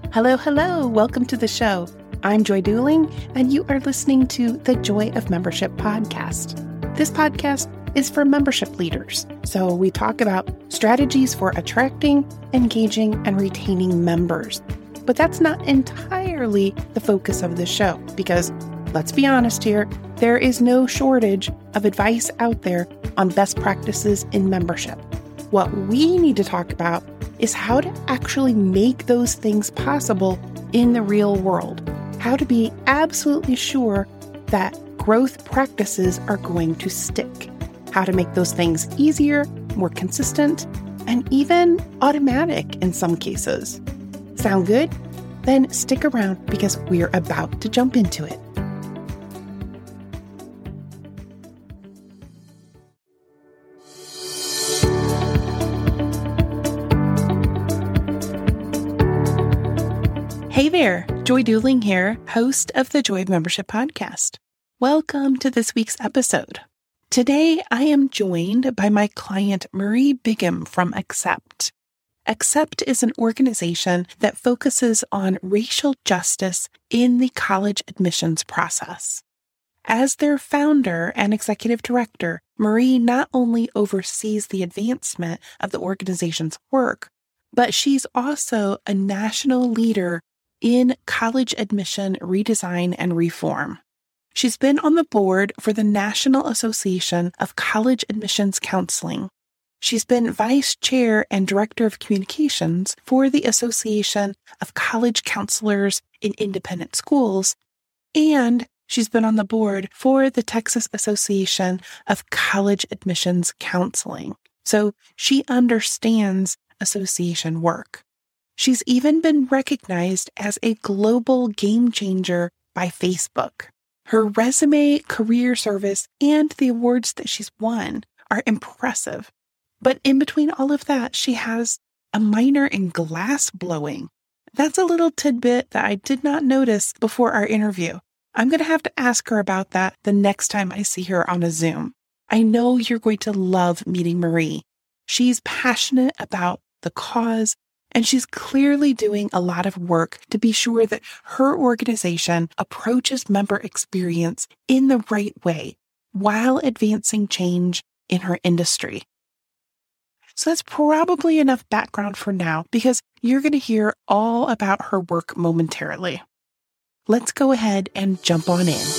Hello, hello. Welcome to the show. I'm Joy Duling, and you are listening to the Joy of Membership podcast. This podcast is for membership leaders. So we talk about strategies for attracting, engaging, and retaining members. But that's not entirely the focus of the show because, let's be honest here, there is no shortage of advice out there on best practices in membership. What we need to talk about is how to actually make those things possible in the real world. How to be absolutely sure that growth practices are going to stick. How to make those things easier, more consistent, and even automatic in some cases. Sound good? Then stick around because we're about to jump into it. Hey there, Joy Duling here, host of the Joy of Membership podcast. Welcome to this week's episode. Today, I am joined by my client, Marie Bigham from Accept. Accept is an organization that focuses on racial justice in the college admissions process. As their founder and executive director, Marie not only oversees the advancement of the organization's work, but she's also a national leader in college admission redesign and reform. She's been on the board for the National Association of College Admissions Counseling. She's been vice chair and director of communications for the Association of College Counselors in Independent Schools, and she's been on the board for the Texas Association of College Admissions Counseling. So she understands association work. She's even been recognized as a global game changer by Facebook. Her resume, career service, and the awards that she's won are impressive. But in between all of that, she has a minor in glass blowing. That's a little tidbit that I did not notice before our interview. I'm going to have to ask her about that the next time I see her on a Zoom. I know you're going to love meeting Marie. She's passionate about the cause, and she's clearly doing a lot of work to be sure that her organization approaches member experience in the right way while advancing change in her industry. So that's probably enough background for now because you're going to hear all about her work momentarily. Let's go ahead and jump on in.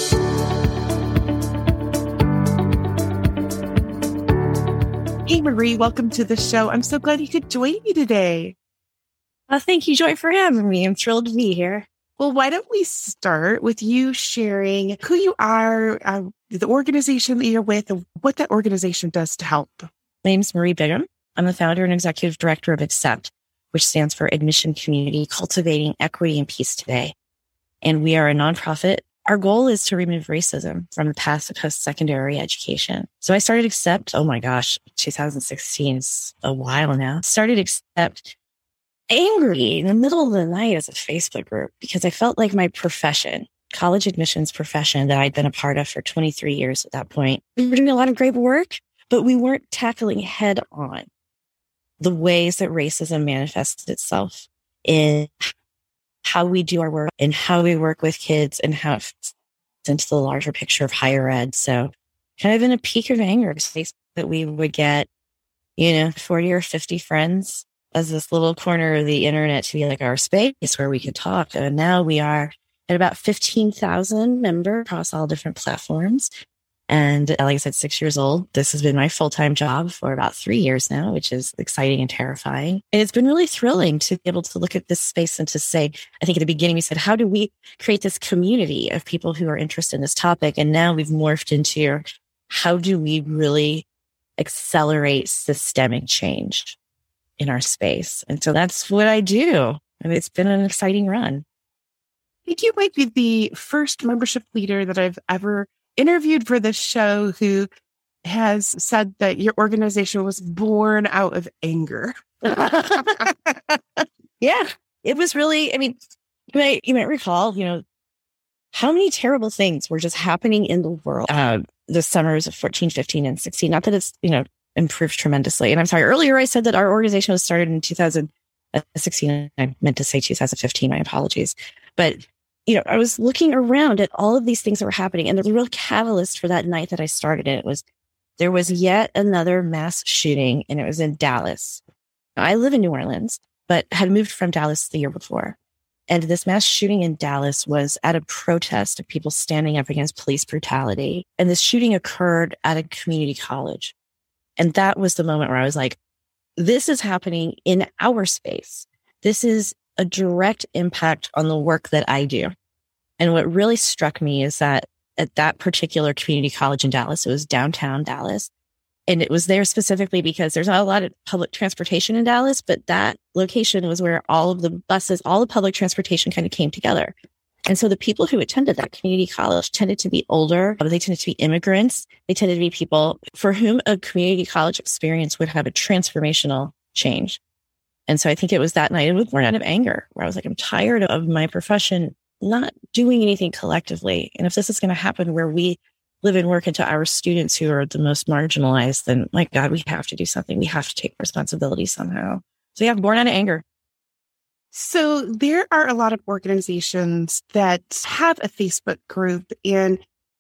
Hey, Marie, welcome to the show. I'm so glad you could join me today. Thank you, Joy, for having me. I'm thrilled to be here. Well, why don't we start with you sharing who you are, the organization that you're with, and what that organization does to help. My name's Marie Bigham. I'm the founder and executive director of Accept, which stands for Admission Community Cultivating Equity and Peace Today. And we are a nonprofit. Our goal is to remove racism from the path of post-secondary education. So I started Accept, 2016 is a while now. Started Accept angry in the middle of the night as a Facebook group because I felt like my profession, college admissions profession that I'd been a part of for 23 years at that point, we were doing a lot of great work, but we weren't tackling head on the ways that racism manifests itself in how we do our work and how we work with kids and how it fits into the larger picture of higher ed. So kind of in a peak of anger space that we would get, 40 or 50 friends as this little corner of the internet to be like our space where we could talk. And now we are at about 15,000 members across all different platforms. And like I said, 6 years old. This has been my full-time job for about 3 years now, which is exciting and terrifying. And it's been really thrilling to be able to look at this space and to say, I think at the beginning we said, how do we create this community of people who are interested in this topic? And now we've morphed into how do we really accelerate systemic change in our space? And so that's what I do. And it's been an exciting run. I think you might be the first membership leader that I've ever interviewed for this show who has said that your organization was born out of anger. Yeah, it was really, you might recall, how many terrible things were just happening in the world the summers of 14, 15, and 16. Not that it's, improved tremendously. And I'm sorry, earlier I said that our organization was started in 2000, 16, I meant to say 2015, my apologies. But, I was looking around at all of these things that were happening. And the real catalyst for that night that I started it was there was yet another mass shooting, and it was in Dallas. I live in New Orleans, but had moved from Dallas the year before. And this mass shooting in Dallas was at a protest of people standing up against police brutality. And this shooting occurred at a community college. And that was the moment where I was like, this is happening in our space. This is a direct impact on the work that I do. And what really struck me is that at that particular community college in Dallas, it was downtown Dallas. And it was there specifically because there's not a lot of public transportation in Dallas, but that location was where all of the buses, all the public transportation kind of came together. And so the people who attended that community college tended to be older. They tended to be immigrants. They tended to be people for whom a community college experience would have a transformational change. And so I think it was that night, it was born out of anger, where I was like, I'm tired of my profession not doing anything collectively. And if this is going to happen where we live and work into our students who are the most marginalized, then my God, we have to do something. We have to take responsibility somehow. So yeah, born out of anger. So there are a lot of organizations that have a Facebook group, and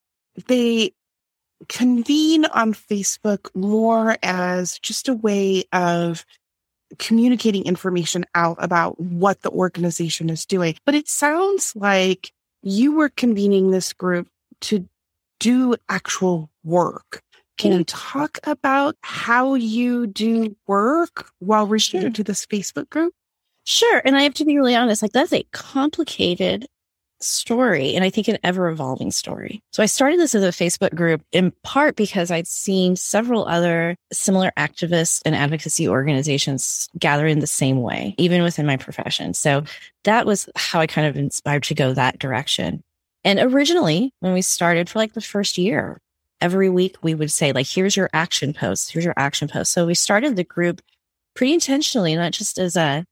they convene on Facebook more as just a way of communicating information out about what the organization is doing. But it sounds like you were convening this group to do actual work. Can you talk about how you do work while restricted to this Facebook group? Sure. And I have to be really honest, like that's a complicated story, and I think an ever-evolving story. So I started this as a Facebook group in part because I'd seen several other similar activists and advocacy organizations gather in the same way, even within my profession. So that was how I kind of inspired to go that direction. And originally, when we started for like the first year, every week we would say, like, here's your action post, here's your action post. So we started the group pretty intentionally, not just as a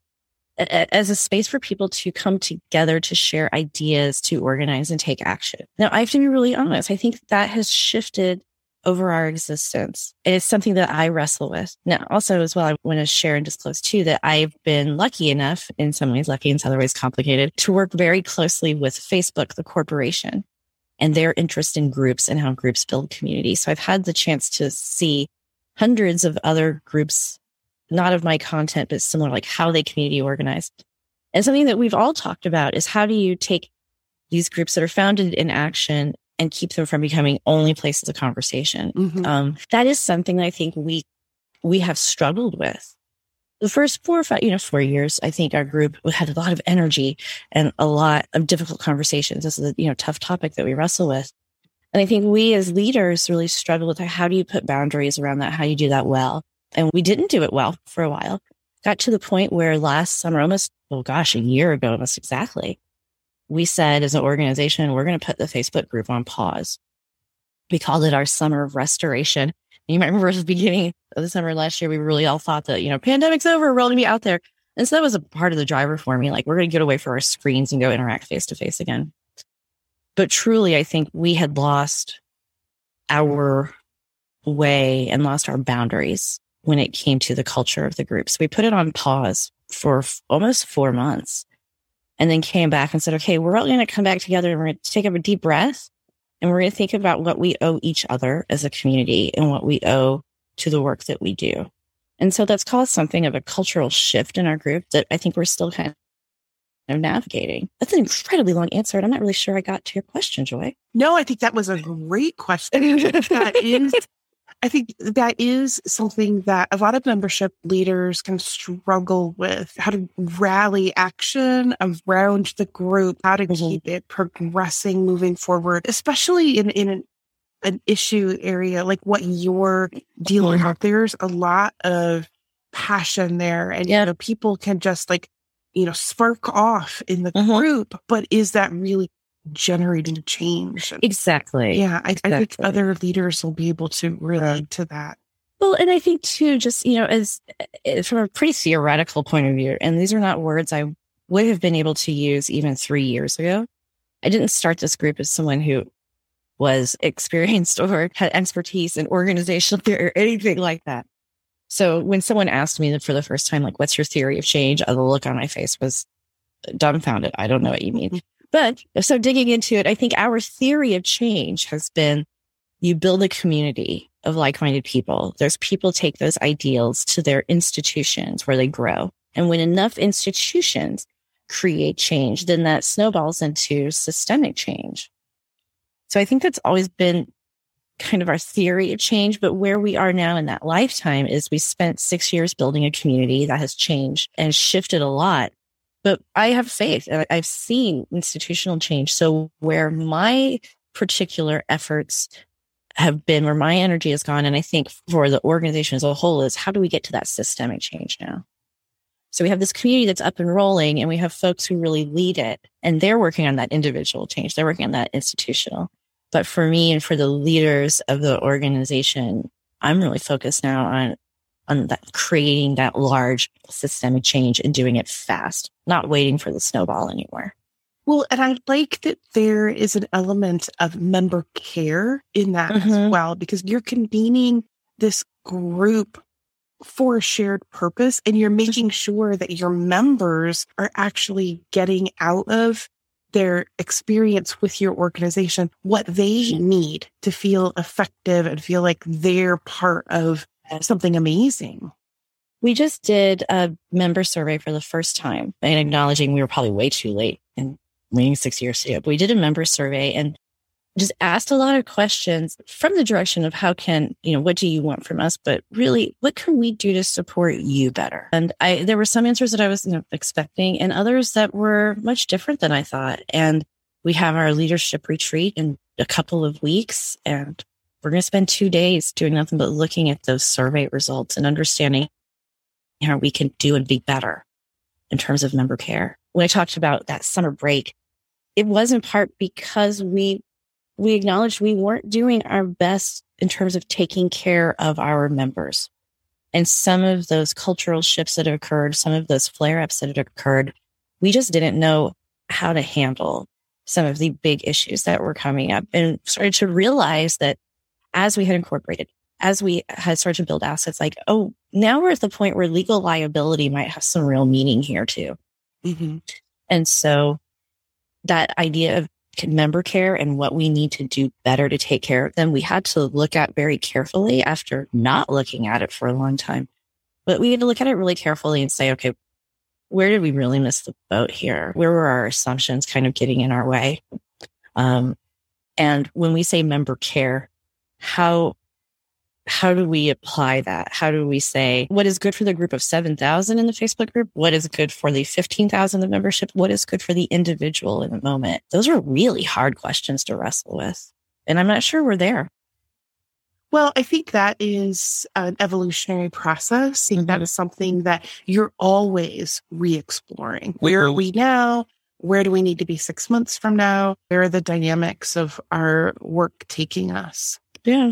space for people to come together to share ideas, to organize and take action. Now, I have to be really honest. I think that has shifted over our existence. And it's something that I wrestle with. Now, also as well, I want to share and disclose too that I've been lucky enough, in some ways lucky, in other ways complicated, to work very closely with Facebook, the corporation, and their interest in groups and how groups build community. So I've had the chance to see hundreds of other groups, not of my content, but similar, like how they community organize. And something that we've all talked about is how do you take these groups that are founded in action and keep them from becoming only places of conversation. Mm-hmm. That is something that I think we have struggled with. The first 4 years, I think our group had a lot of energy and a lot of difficult conversations. This is a tough topic that we wrestle with. And I think we as leaders really struggle with how do you put boundaries around that? How do you do that well? And we didn't do it well for a while. Got to the point where last summer, a year ago, almost exactly, we said as an organization, we're going to put the Facebook group on pause. We called it our summer of restoration. And you might remember at the beginning of the summer last year, we really all thought that, pandemic's over, we're all going to be out there. And so that was a part of the driver for me. Like, we're going to get away from our screens and go interact face to face again. But truly, I think we had lost our way and lost our boundaries when it came to the culture of the group. So we put it on pause for almost 4 months. And then came back and said, okay, we're all going to come back together and we're going to take up a deep breath. And we're going to think about what we owe each other as a community and what we owe to the work that we do. And so that's caused something of a cultural shift in our group that I think we're still kind of navigating. That's an incredibly long answer. And I'm not really sure I got to your question, Joy. No, I think that was a great question. I think that is something that a lot of membership leaders can struggle with, how to rally action around the group, how to keep it progressing, moving forward, especially in an issue area like what you're dealing with. There's a lot of passion there, and people can just spark off in the group, but is that really generating change? Exactly. Yeah, I think other leaders will be able to relate to that. Well, and I think too, just, as from a pretty theoretical point of view, and these are not words I would have been able to use even 3 years ago. I didn't start this group as someone who was experienced or had expertise in organizational theory or anything like that. So when someone asked me for the first time, like, what's your theory of change? The look on my face was dumbfounded. I don't know what you mean. But so digging into it, I think our theory of change has been you build a community of like-minded people. Those people take those ideals to their institutions where they grow. And when enough institutions create change, then that snowballs into systemic change. So I think that's always been kind of our theory of change. But where we are now in that lifetime is we spent 6 years building a community that has changed and shifted a lot. But I have faith. I've seen institutional change. So where my particular efforts have been, where my energy has gone, and I think for the organization as a whole, is how do we get to that systemic change now? So we have this community that's up and rolling, and we have folks who really lead it, and they're working on that individual change. They're working on that institutional. But for me and for the leaders of the organization, I'm really focused now on that, creating that large systemic change and doing it fast, not waiting for the snowball anymore. Well, and I like that there is an element of member care in that as well, because you're convening this group for a shared purpose, and you're making sure that your members are actually getting out of their experience with your organization what they need to feel effective and feel like they're part of something amazing. We just did a member survey for the first time, and acknowledging we were probably way too late in waiting 6 years to do it. But we did a member survey and just asked a lot of questions from the direction of what do you want from us? But really, what can we do to support you better? And there were some answers that I was expecting, and others that were much different than I thought. And we have our leadership retreat in a couple of weeks, and we're going to spend 2 days doing nothing but looking at those survey results and understanding how we can do and be better in terms of member care. When I talked about that summer break, it was in part because we acknowledged we weren't doing our best in terms of taking care of our members. And some of those cultural shifts that have occurred, some of those flare-ups that have occurred, we just didn't know how to handle some of the big issues that were coming up, and started to realize that as we had incorporated, as we had started to build assets, like, oh, now we're at the point where legal liability might have some real meaning here too. And so that idea of member care and what we need to do better to take care of them, we had to look at very carefully after not looking at it for a long time. But we had to look at it really carefully and say, okay, where did we really miss the boat here? Where were our assumptions kind of getting in our way? And when we say member care, how do we apply that? How do we say what is good for the group of 7,000 in the Facebook group? What is good for the 15,000 of membership? What is good for the individual in the moment? Those are really hard questions to wrestle with. And I'm not sure we're there. Well, I think that is an evolutionary process. I think that is something that you're always re-exploring. Where are we now? Where do we need to be 6 months from now? Where are the dynamics of our work taking us? Yeah.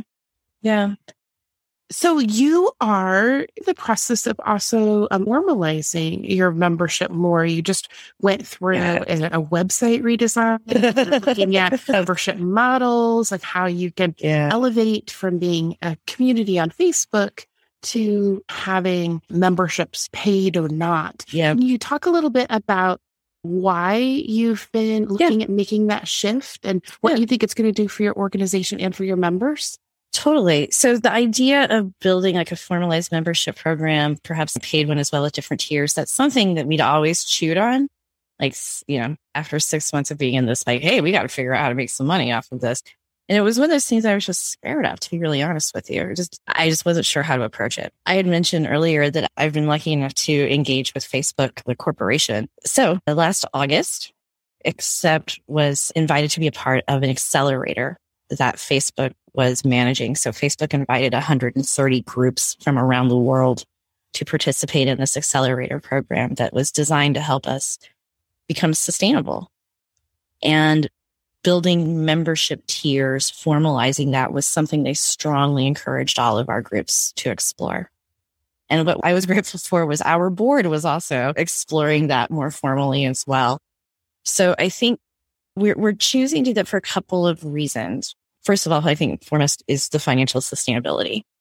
So you are in the process of also normalizing your membership more. You just went through a website redesign, looking at membership models, like how you can elevate from being a community on Facebook to having memberships paid or not. Can you talk a little bit about why you've been looking at making that shift and what you think it's going to do for your organization and for your members? Totally. So the idea of building like a formalized membership program, perhaps a paid one as well at different tiers, that's something that we'd always chewed on. Like, after 6 months of being in this, like, hey, we got to figure out how to make some money off of this. And it was one of those things I was just scared of, to be really honest with you. I just wasn't sure how to approach it. I had mentioned earlier that I've been lucky enough to engage with Facebook, the corporation. So last August, Accept was invited to be a part of an accelerator that Facebook was managing. So Facebook invited 130 groups from around the world to participate in this accelerator program that was designed to help us become sustainable. And building membership tiers, formalizing that was something they strongly encouraged all of our groups to explore. And what I was grateful for was our board was also exploring that more formally as well. So I think we're choosing to do that for a couple of reasons. First of all, I think foremost is the financial sustainability.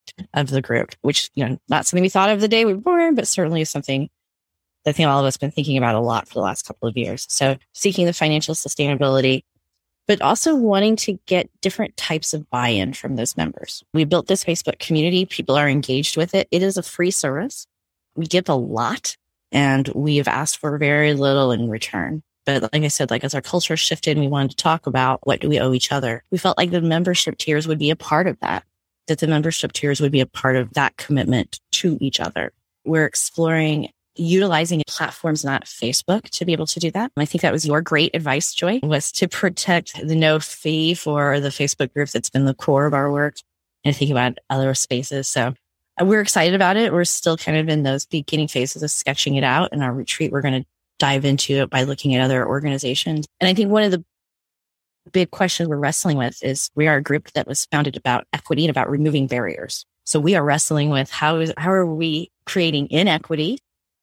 of the group, which, not something we thought of the day we were born, but certainly is something that I think all of us have been thinking about a lot for the last couple of years. So seeking the financial sustainability, but also wanting to get different types of buy-in from those members. We built this Facebook community. People are engaged with it. It is a free service. We give a lot, and we have asked for very little in return. But like I said, as our culture shifted and we wanted to talk about what do we owe each other, we felt like the membership tiers would be a part of that the membership tiers would be a part of that commitment to each other. We're exploring utilizing platforms, not Facebook, to be able to do that. I think that was your great advice, Joy, was to protect the no fee for the Facebook group that's been the core of our work and think about other spaces. So we're excited about it. We're still kind of in those beginning phases of sketching it out. In our retreat, we're going to dive into it by looking at other organizations. And I think one of the big questions we're wrestling with is we are a group that was founded about equity and about removing barriers. So we are wrestling with how are we creating inequity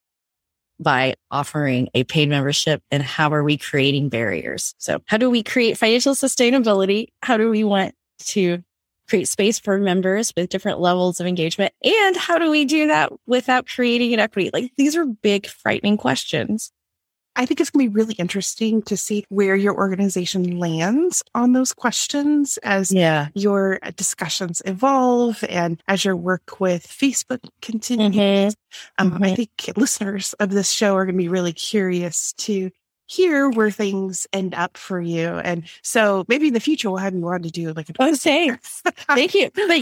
by offering a paid membership, and how are we creating barriers? So how do we create financial sustainability? How do we want to create space for members with different levels of engagement? And how do we do that without creating inequity? These are big, frightening questions. I think it's going to be really interesting to see where your organization lands on those questions as your discussions evolve and as your work with Facebook continues. I think listeners of this show are going to be really curious to hear where things end up for you. And so maybe in the future, we'll have you on to do thanks. Thank you. But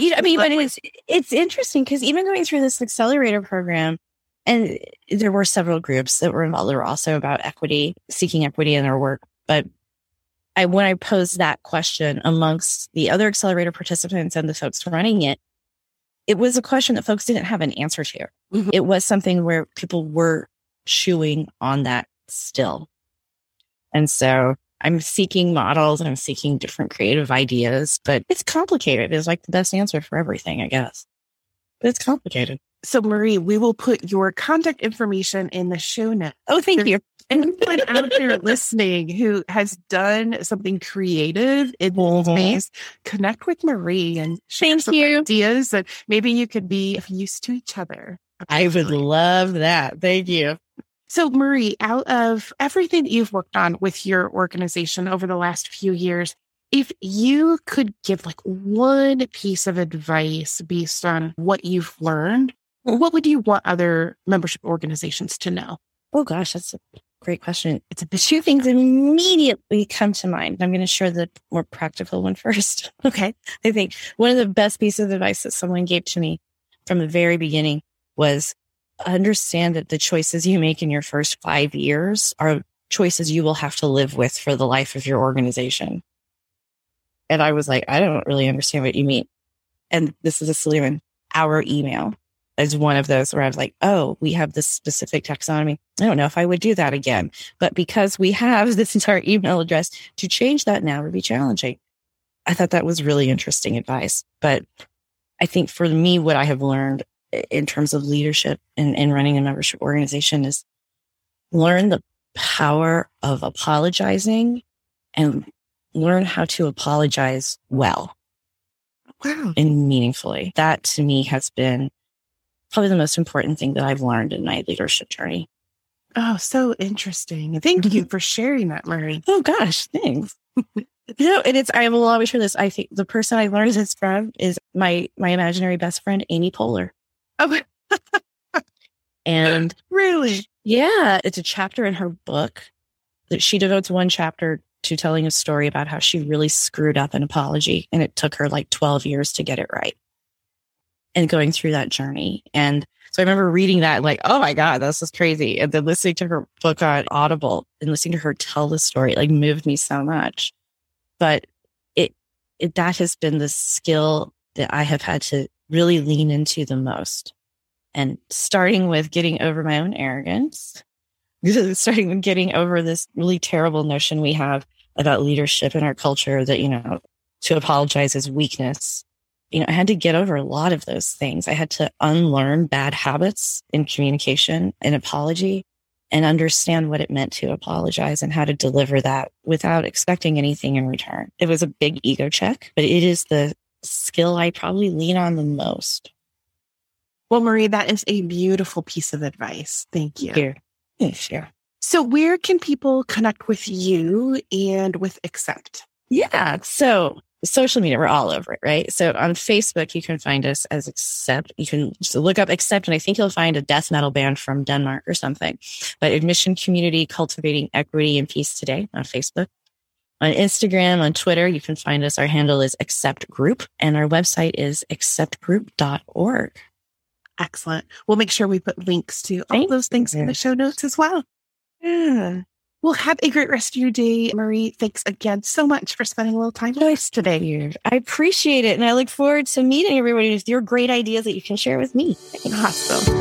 it's interesting because even going through this accelerator program, and there were several groups that were involved. They were also about equity, seeking equity in their work. But when I posed that question amongst the other accelerator participants and the folks running it, it was a question that folks didn't have an answer to. Mm-hmm. It was something where people were chewing on that still. And so I'm seeking models and I'm seeking different creative ideas, but it's complicated. It's the best answer for everything, I guess. But it's complicated. So, Marie, we will put your contact information in the show notes. Oh, thank you. Anyone out there listening who has done something creative in this space, connect with Marie and share some ideas that maybe you could be of use to each other. I would love that. Thank you. So, Marie, out of everything that you've worked on with your organization over the last few years, if you could give one piece of advice based on what you've learned, what would you want other membership organizations to know? Oh, gosh, that's a great question. It's two things immediately come to mind. I'm going to share the more practical one first. Okay. I think one of the best pieces of advice that someone gave to me from the very beginning was understand that the choices you make in your first 5 years are choices you will have to live with for the life of your organization. And I was like, I don't really understand what you mean. And this is a silly one. Our email is one of those where I was like, oh, we have this specific taxonomy. I don't know if I would do that again. But because we have this entire email address, to change that now would be challenging. I thought that was really interesting advice. But I think for me, what I have learned in terms of leadership and running a membership organization is learn the power of apologizing and learn how to apologize well. Wow. And meaningfully. That to me has been probably the most important thing that I've learned in my leadership journey. Oh, so interesting. Thank you for sharing that, Marie. Oh gosh, thanks. And I will always share this. I think the person I learned this from is my imaginary best friend, Amy Poehler. Oh, and really? Yeah, it's a chapter in her book that she devotes one chapter to telling a story about how she really screwed up an apology. And it took her 12 years to get it right. And going through that journey. And so I remember reading that oh my God, this is crazy. And then listening to her book on Audible and listening to her tell the story, moved me so much. But that has been the skill that I have had to really lean into the most. And starting with getting over my own arrogance, starting with getting over this really terrible notion we have about leadership in our culture that, to apologize is weakness. I had to get over a lot of those things. I had to unlearn bad habits in communication and apology and understand what it meant to apologize and how to deliver that without expecting anything in return. It was a big ego check, but it is the skill I probably lean on the most. Well, Marie, that is a beautiful piece of advice. Thank you. Here. Yeah, sure. So where can people connect with you and with Accept? Yeah. So social media, we're all over it, right? So on Facebook, you can find us as Accept. You can just look up Accept, and I think you'll find a death metal band from Denmark or something. But Admission Community Cultivating Equity and Peace Today on Facebook. On Instagram, on Twitter, you can find us. Our handle is Accept Group, and our website is acceptgroup.org. Excellent. We'll make sure we put links to all those things in the show notes as well. Yeah. Well, have a great rest of your day, Marie. Thanks again so much for spending a little time with us today. I appreciate it. And I look forward to meeting everybody with your great ideas that you can share with me. Awesome.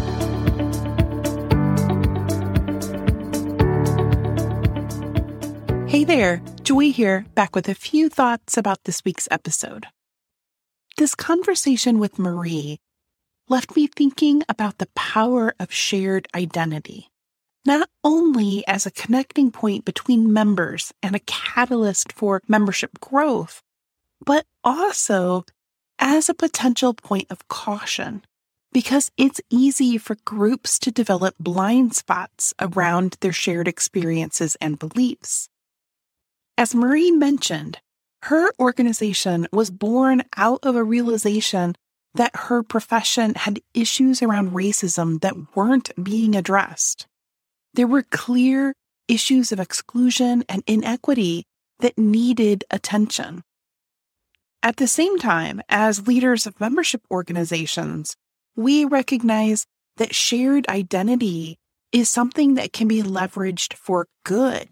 Hey there, Joy here, back with a few thoughts about this week's episode. This conversation with Marie left me thinking about the power of shared identity, not only as a connecting point between members and a catalyst for membership growth, but also as a potential point of caution, because it's easy for groups to develop blind spots around their shared experiences and beliefs. As Marie mentioned, her organization was born out of a realization that her profession had issues around racism that weren't being addressed. There were clear issues of exclusion and inequity that needed attention. At the same time, as leaders of membership organizations, we recognize that shared identity is something that can be leveraged for good.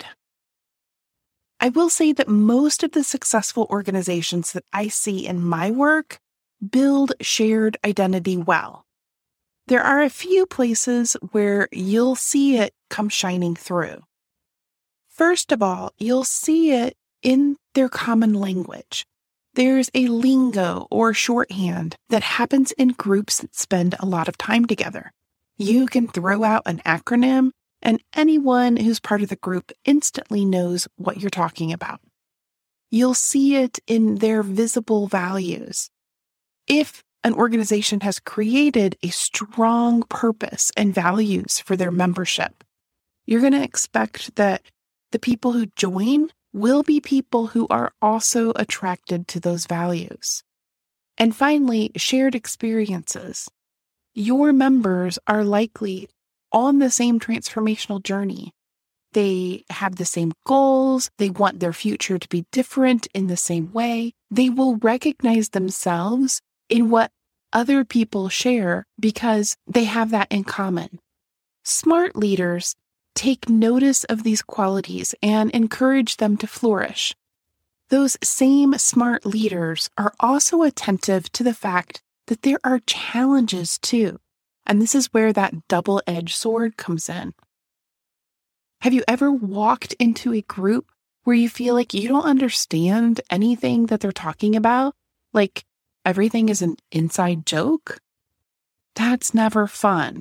I will say that most of the successful organizations that I see in my work build shared identity well. There are a few places where you'll see it come shining through. First of all, you'll see it in their common language. There's a lingo or shorthand that happens in groups that spend a lot of time together. You can throw out an acronym, and anyone who's part of the group instantly knows what you're talking about. You'll see it in their visible values. If an organization has created a strong purpose and values for their membership, you're going to expect that the people who join will be people who are also attracted to those values. And finally, shared experiences. Your members are likely on the same transformational journey. They have the same goals. They want their future to be different in the same way. They will recognize themselves in what other people share because they have that in common. Smart leaders take notice of these qualities and encourage them to flourish. Those same smart leaders are also attentive to the fact that there are challenges too. And this is where that double-edged sword comes in. Have you ever walked into a group where you feel like you don't understand anything that they're talking about? Like everything is an inside joke? That's never fun.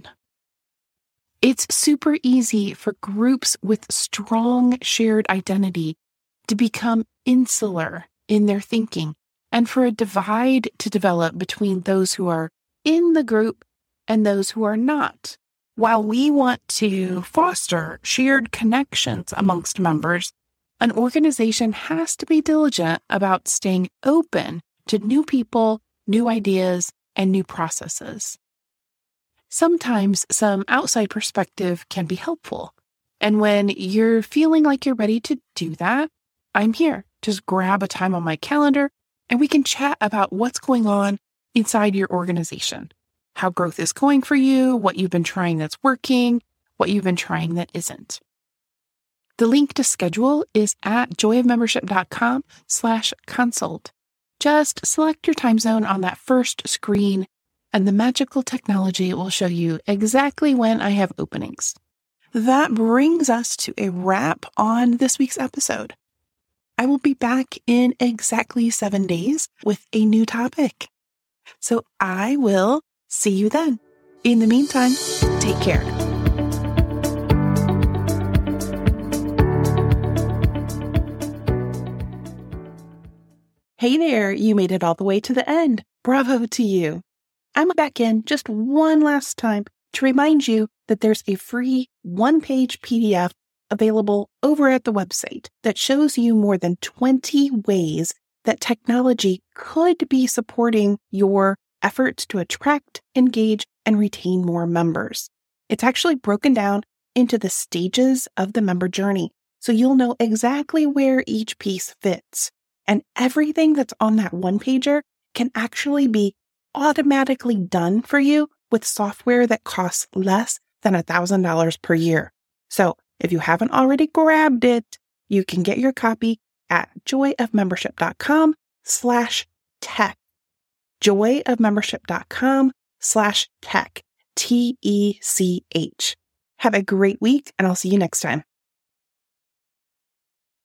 It's super easy for groups with strong shared identity to become insular in their thinking and for a divide to develop between those who are in the group and those who are not. While we want to foster shared connections amongst members, an organization has to be diligent about staying open to new people, new ideas, and new processes. Sometimes some outside perspective can be helpful. And when you're feeling like you're ready to do that, I'm here. Just grab a time on my calendar and we can chat about what's going on inside your organization, how growth is going for you, what you've been trying that's working, what you've been trying that isn't. The link to schedule is at joyofmembership.com/consult. Just select your time zone on that first screen, and the magical technology will show you exactly when I have openings. That brings us to a wrap on this week's episode. I will be back in exactly 7 days with a new topic. So I will see you then. In the meantime, take care. Hey there, you made it all the way to the end. Bravo to you. I'm back in just one last time to remind you that there's a free one-page PDF available over at the website that shows you more than 20 ways that technology could be supporting your efforts to attract, engage, and retain more members. It's actually broken down into the stages of the member journey, so you'll know exactly where each piece fits. And everything that's on that one-pager can actually be automatically done for you with software that costs less than $1,000 per year. So if you haven't already grabbed it, you can get your copy at joyofmembership.com/tech. joyofmembership.com/tech. TECH. Have a great week, and I'll see you next time.